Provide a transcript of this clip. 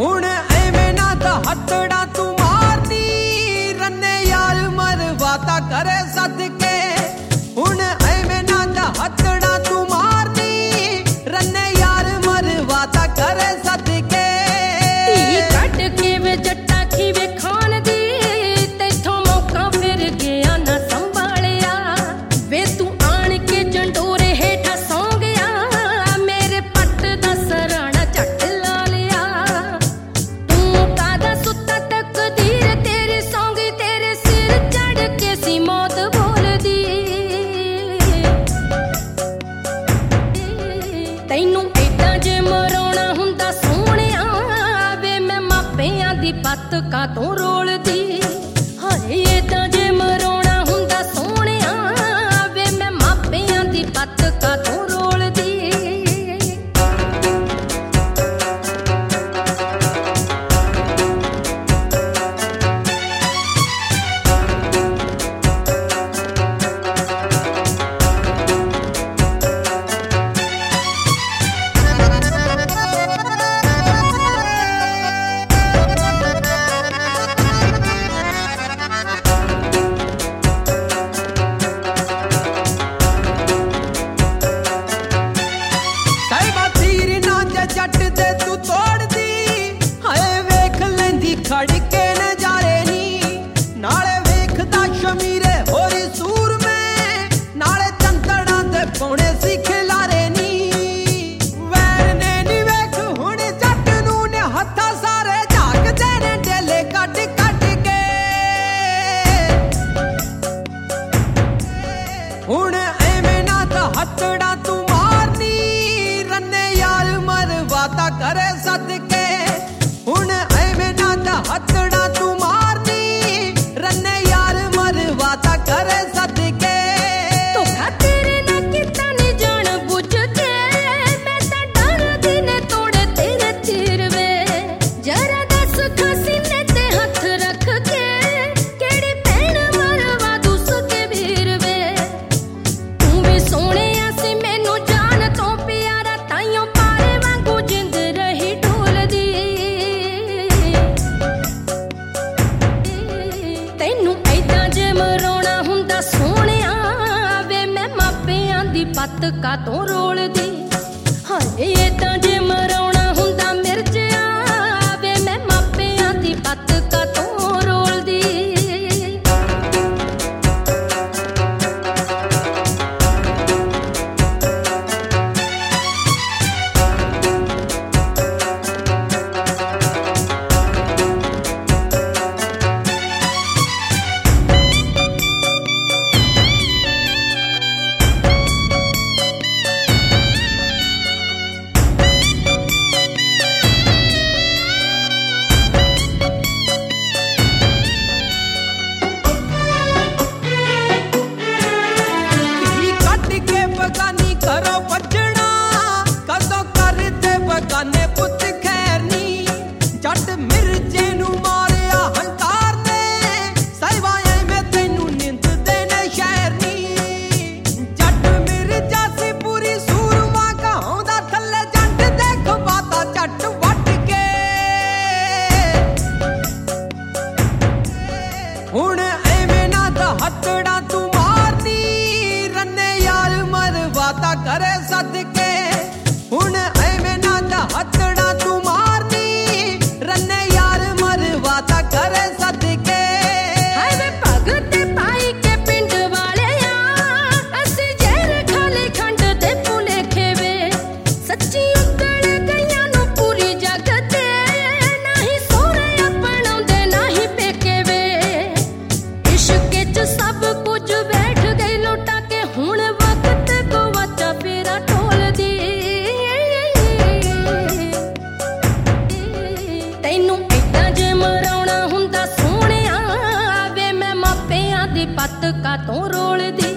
ਹੁਣ ਐਵੇਂ ਨਾ ਤਾਂ ਹੱਥੜਾ ਤੂੰ ਮਾਰਨੀ ਰੰਨੇ ਯਾਰ ਮਰਵਾਤਾ ਕਰੇ ਸਦਕੇ ਹੁਣ ਐਵੇਂ ਨਾ ਤਾਂ ਹੱਥੜਾ ਤੂੰ ਮਾਰਨੀ ਰੰਨੇ ਯਾਰ ਮਰਵਾਤਾ ਕਰੇ ਸਦਕੇ ਧੀ ਕੱਢ ਕੇ ਵੇ ਜੱਟਾ ਖੀਵੇ ਖਾਨ ਦੀ ਤੈਥੋਂ ਮੌਕਾ ਫਿਰ ਗਿਆ ਨਾ ਸੰਭਾਲਿਆ ਵੇ ਤੂੰ ਆਣ ਕੇ ਜੰਡੋਰੇ ਹੇਠਾਂ ਸੌਂ ਗਿਆ ਮੇਰੇ ਪੱਟ ਦਾ ਸਰਾਣਾ ਝੱਟ ਲਾ ਲਿਆ ਤੂੰ ਕਾਦਾ ਸੁੱਤਾ ਤਕਦੀਰ ਤੇਰੀ ਸੌਂਗੀ ਤੇਰੇ ਸਿਰ ਚੜ ਕੇ ਸੀ ਮੌਤ ਬੋਲਦੀ ਤੈਨੂੰ ਏਦਾਂ ਜੇ ਮਰਾਉਣਾ ਹੁੰਦਾ ਸੋਹਣਿਆ ਵੇ ਮੈਂ ਮਾਪਿਆਂ ਦੀ ਪੱਤ ਕਾਤੋਂ ਰੋਲਦੀ ਹਾਏ ਏਦਾਂ ਜੇ ਮਰਾਉਣਾ ਹੁੰਦਾ ਸੋਹਣਿਆ ਵੇ ਮੈਂ ਮਾਪਿਆਂ ਦੀ ਪੱਤ ਕਾਤੋਂ ਰੋਲਦੀ ਜੱਟ ਤੇ ਤੂੰ ਤੋੜਦੀ ਹਾਏ ਵੇਖ ਲੈਂਦੀ ਖੜ ਕੇ ਨਜ਼ਾਰੇ ਨੀ ਨਾਲੇ ਵੇਖਦਾ ਸ਼ਮੀਰੇ ਹੋਰੀ ਸੂਰਮੇ ਨਾਲੇ ਚੰਦੜਾਂ ਦੇ ਪੌਣੇ ਸੀ ਖਿਲਾਰੇ ਨੀ ਵੈਰ ਨੇ ਨੀ ਵੇਖ ਹੁਣ ਜੱਟ ਨੂੰ ਨੇ ਹੱਥਾਂ ਸਾਰੇ ਝਾਕਦੇ ਨੇ ਡੇਲੇ ਕੱਢ ਕੱਢ ਕੇ ਹੁਣ ਐਵੇਂ ਨਾ ਤਾਂ ਹੱਥੜਾ ਤੂੰ ਮਾਰਨੀ ਰੰਨੇ ਯਾਰ ਮਰਵਾਤਾ ਕਰੇ ਸਦਕੇ ਹੁਣ ਐਵੇਂ ਨਾ ਤਾਂ ਹੱਥੜਾ ਤੂੰ ਮਾਰਨੀ ਰੰਨੇ ਯਾਰ ਮਰਵਾਤਾ ਕਰੇ ਸਦਕੇ ਧੋਖਾ ਤੇਰੇ ਨਾਲ ਕੀਤਾ ਨੀ ਜਾਣ ਬੁੱਝ ਕੇ ਮੈਂ ਤਾਂ ਡਰਦੀ ਨੇ ਤੋੜੇ ਤੇਰੇ ਤੀਰ ਵੇ ਜਰਾ ਦੱਸ ਖਸੀਨੇ ਤੇ ਹੱਥ ਰੱਖ ਕੇ ਕਿਹੜੀ ਭੈਣ ਮਰਵਾ ਦੂਸ ਕੇ ਵੀਰ ਵੇ ਤੂੰ ਵੀ ਸੋਹਣਿਆ ਸੀ ਮੈਨੂੰ ਜਾਨ ਤੋਂ ਪਿਆਰਾ ਤਾਈਓ ਪਾਰੇ ਵਾਂਗੂ ਜਿੰਦ ਰਹੀ ਢੋਲਦੀ ਤੈਨੂੰ ਏਦਾਂ ਜੇ ਮਰਾਉਣਾ ਹੁੰਦਾ ਸੋਹਣਿਆ ਵੇ ਮੈਂ ਮਾਪਿਆਂ ਦੀ ਪੱਤ ਕਾਤੋਂ ਰੋਲਦੀ ਹਾਏ ਏਦਾਂ ਜੇ ਮਰਾਉਣਾ ਹੁੰਦਾ ਮਿਰਜਿਆ ਵੇ ਮੈਂ ਮਾਪਿਆਂ ਦੀ ਪੱਤ ਕਾਤੋਂ ਰੋਲਦੀ ਧੀ ਕੱਢ ਕੇ ਬਗਾਨੀ ਘਰੋਂ ਭੱਜਣਾ ਕਦੋਂ ਕਰਦੇ ਬਗਾਨੇ ਪੁੱਤ ਖੈਰ ਨੀ ਜੱਟ ਮਿਰਜੇ ਨੂੰ ਮਾਰਿਆ ਹੰਕਾਰ ਨੇ ਸਹਿਵਾ ਐਵੇਂ ਤੈਨੂੰ ਨਿੰਦਦੇ ਨੇ ਸ਼ਹਿਰ ਨੀ ਜੱਟ ਮਿਰਜਾ ਸੀ ਪੂਰੀ ਸੂਰਮਾ ਕਹਾਉਂਦਾ ਥੱਲੇ ਜੱਟ ਦੇ ਖਵਾਤਾ ਝੱਟ ਵੱਟ ਕੇ ਹੁਣ ਐਵੇਂ ਨਾ ਤਾਂ ਹੱਥੜਾ ਤੂੰ ਮਾਰਨੀ ਰੰਨੇ ਯਾਰ ਮਰਵਾਤਾ ਕਰੇ ਸਦਕੇ ਹੁਣ ਐਵੇਂ ਨਾ ਤਾਂ ਹੱਥੜਾ ਤੂੰ ਮਾਰਨੀ ਰੰਨੇ ਯਾਰ ਮਰਵਾਤਾ ਕਰੇ ਸਦਕੇ ਹਾਏ ਵੇ ਭਗਤ ਪਾਈ ਕੇ ਪਿੰਡ ਵਾਲਿਆ ਅਸੀਂ ਜ਼ਹਿਰ ਖਾਲੇ ਖੰਡ ਦੇ ਭੁਲੇਖੇ ਵੇ ਸੱਚੀ ਉਕੜ ਗਈਆਂ ਨੂੰ ਪੂਰੀ ਜੱਗ ਤੇ ਨਹੀਂ ਸੋਹਰੇ ਅਪਣਾਉਂਦੇ ਨਹੀਂ ਪੇਕੇ ਵੇ ਇਸ਼ਕ ਚ ਸਭ ਕੁਝ ਬੈਠ ਗਈ ਲੁੱਟਾ ਕੇ ਹੁਣ ਵਕਤ ਗਵਾਚਾ ਫੇਰਾ ਢੋਲਦੀ ਤੈਨੂੰ ਏਦਾਂ ਜੇ ਮਰਾਉਣਾ ਹੁੰਦਾ ਸੋਹਣਿਆ ਵੇ ਮੈਂ ਮਾਪਿਆਂ ਦੀ ਪੱਤ ਕਾਤੋਂ ਰੋਲਦੀ